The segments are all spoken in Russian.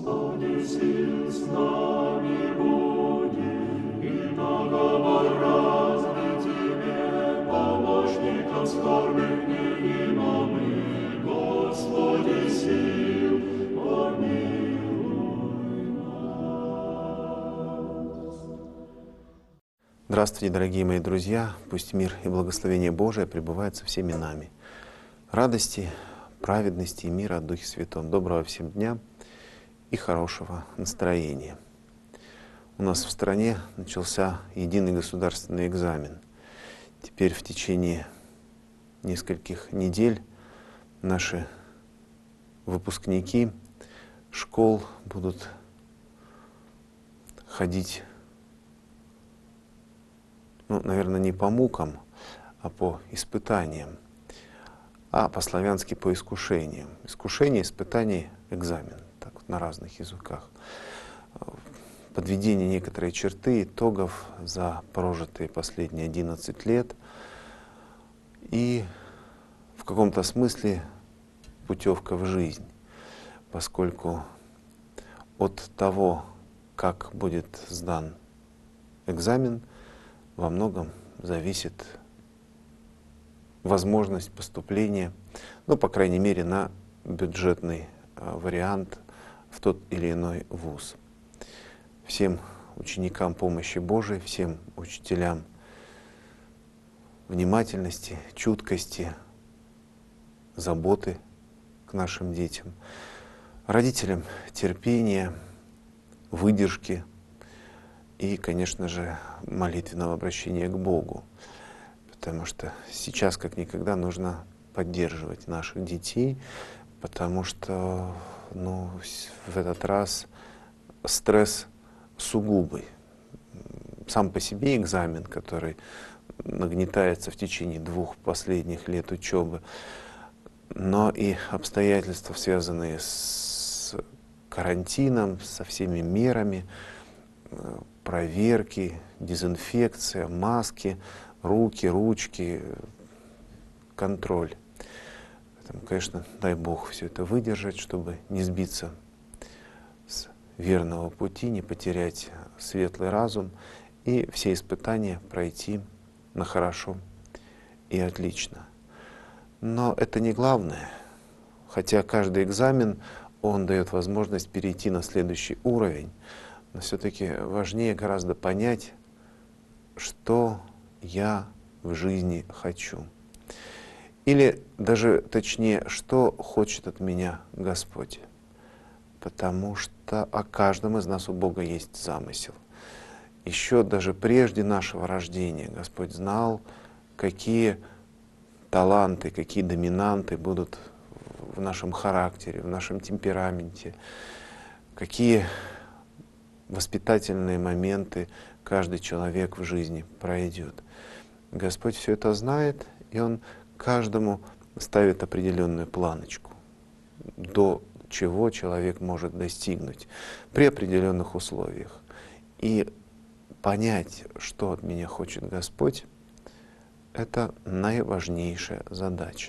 Господи, сил с нами буди, и наговор разный Тебе, помощником скорбных не имамы, Господи, сил, помилуй нас. Здравствуйте, дорогие мои друзья! Пусть мир и благословение Божие пребывают со всеми нами. Радости, праведности и мира от Духе Святом. Доброго всем дня и хорошего настроения. У нас в стране начался единый государственный экзамен. Теперь в течение нескольких недель наши выпускники школ будут ходить, наверное, не по мукам, а по испытаниям, а по-славянски по искушениям. Искушение, испытание, экзамен. Так вот, на разных языках. Подведение некоторой черты, итогов за прожитые последние 11 лет. И в каком-то смысле путевка в жизнь, поскольку от того, как будет сдан экзамен, во многом зависит возможность поступления, по крайней мере, на бюджетный вариант в тот или иной вуз. Всем ученикам помощи Божией, всем учителям внимательности, чуткости, заботы к нашим детям, родителям терпения, выдержки и, конечно же, молитвенного обращения к Богу. Потому что сейчас, как никогда, нужно поддерживать наших детей, потому что в этот раз стресс сугубый. Сам по себе экзамен, который нагнетается в течение 2 последних лет учебы, но и обстоятельства, связанные с карантином, со всеми мерами, проверки, дезинфекция, маски, руки, ручки, контроль. Поэтому, конечно, дай Бог все это выдержать, чтобы не сбиться с верного пути, не потерять светлый разум и все испытания пройти на хорошо и отлично. Но это не главное. Хотя каждый экзамен, он дает возможность перейти на следующий уровень. Но все-таки важнее гораздо понять, что я в жизни хочу. Или даже точнее, что хочет от меня Господь. Потому что о каждом из нас у Бога есть замысел. Еще даже прежде нашего рождения Господь знал, какие таланты, какие доминанты будут в нашем характере, в нашем темпераменте, какие воспитательные моменты каждый человек в жизни пройдет. Господь все это знает, и Он каждому ставит определенную планочку, до чего человек может достигнуть при определенных условиях. И понять, что от меня хочет Господь, это наиважнейшая задача.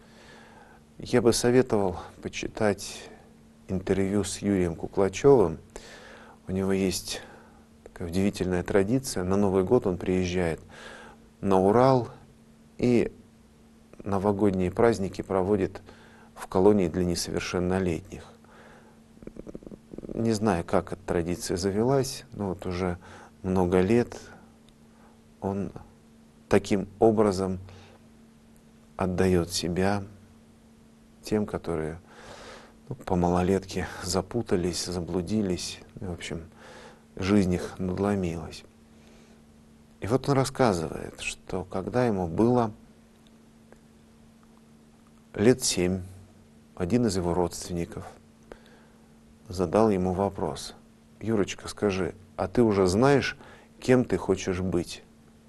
Я бы советовал почитать интервью с Юрием Куклачевым. У него есть такая удивительная традиция. На Новый год он приезжает на Урал и новогодние праздники проводит в колонии для несовершеннолетних. Не знаю, как эта традиция завелась, но вот уже много лет он таким образом отдает себя тем, которые по малолетке запутались, заблудились, в общем, жизнь их надломилась. И вот он рассказывает, что когда ему было лет 7, один из его родственников задал ему вопрос: «Юрочка, скажи, а ты уже знаешь, кем ты хочешь быть?»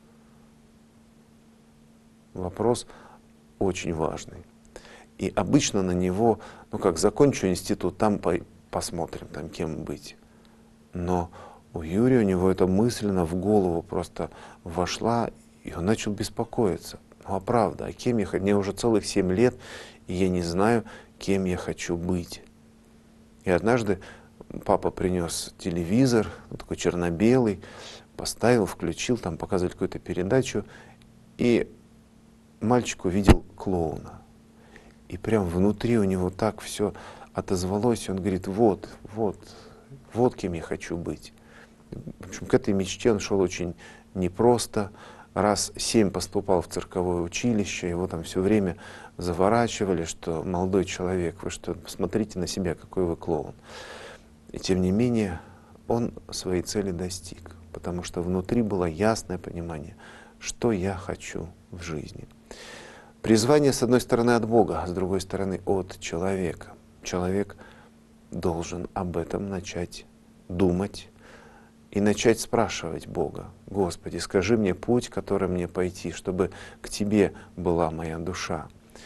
Вопрос очень важный. И обычно на него, закончу институт, там посмотрим, кем быть. Но у Юрия, у него эта мысленно в голову просто вошла, и он начал беспокоиться. А правда, а кем я хочу? Мне уже целых 7 лет, и я не знаю, кем я хочу быть. И однажды папа принес телевизор, такой черно-белый, поставил, включил, там показывали какую-то передачу, и мальчик увидел клоуна. И прям внутри у него так все отозвалось, и он говорит, вот кем я хочу быть. В общем, к этой мечте он шел очень непросто. Раз 7 поступал в цирковое училище, его там все время заворачивали, что молодой человек, вы что, посмотрите на себя, какой вы клоун. И тем не менее, он своей цели достиг, потому что внутри было ясное понимание, что я хочу в жизни. Призвание, с одной стороны, от Бога, а с другой стороны, от человека. Человек должен об этом начать думать и начать спрашивать Бога: Господи, скажи мне путь, которым мне пойти, чтобы к Тебе была моя душа.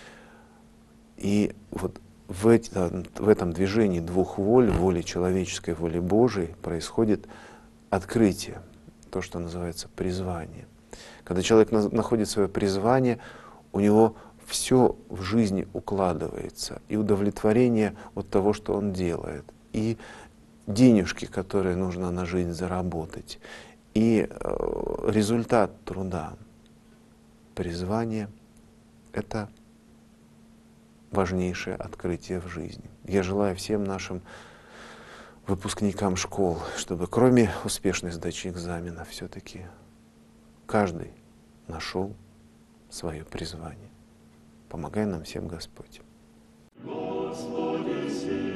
И вот в этом движении двух воль, воли человеческой, воли Божией, происходит открытие, то, что называется призвание. Когда человек находит свое призвание, у него все в жизни укладывается, и удовлетворение от того, что он делает, и денежки, которые нужно на жизнь заработать, и результат труда. Призвание — это важнейшее открытие в жизни. Я желаю всем нашим выпускникам школ, чтобы кроме успешной сдачи экзамена все-таки каждый нашел свое призвание. Помогай нам всем Господь. Господи,